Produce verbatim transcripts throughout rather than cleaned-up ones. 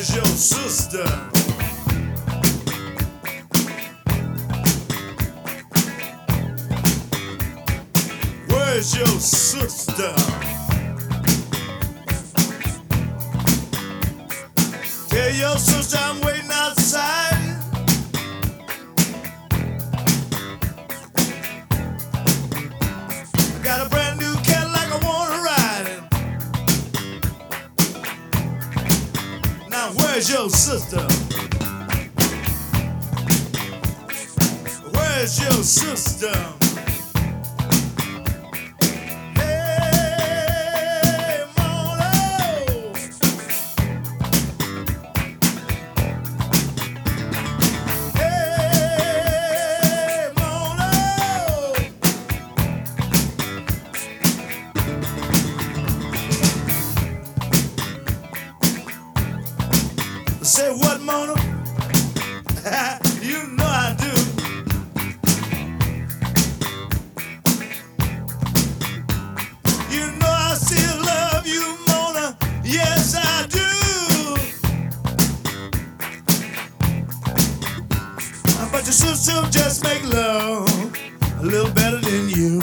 Where's your sister? Where's your sister? Tell your sister I'm waiting outside. I got a brand new Cadillac I wanna ride in. Now where's your sister? Where's your sister? Say what, Mona? You know I do. You know I still love you, Mona. Yes, I do. But your sister just make love a little better than you.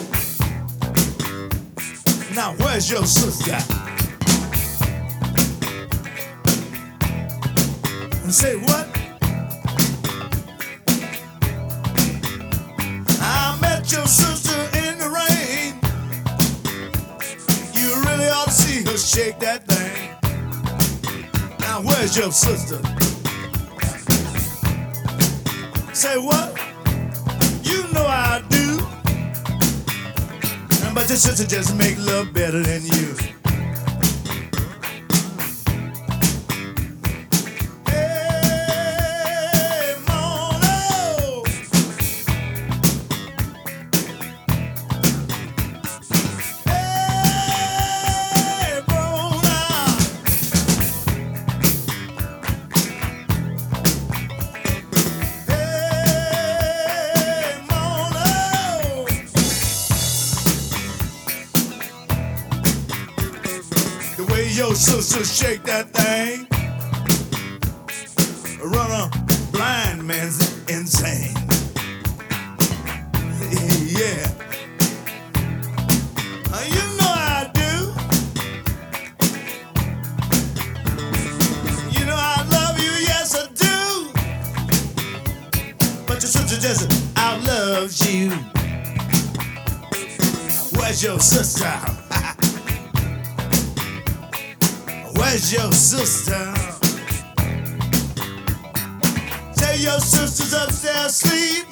Now where's your sister? Say what? I met your sister in the rain. You really ought to see her shake that thing. Now where's your sister? Say what? You know I do. But your sister just make love better than you. The way your sister shake that thing, run a blind man's insane. Yeah, uh, you know I do. You know I love you, yes I do. But your sister just outloves you. Where's your sister? Where's your sister? Tell your sister's upstairs asleep.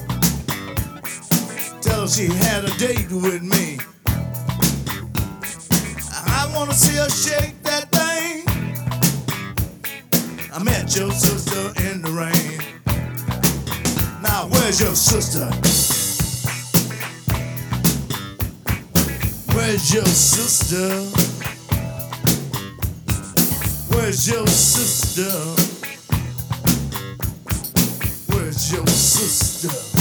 Tell her she had a date with me. I wanna see her shake that thing. I met your sister in the rain. Now where's your sister? Where's your sister? Where's your sister? Where's your sister?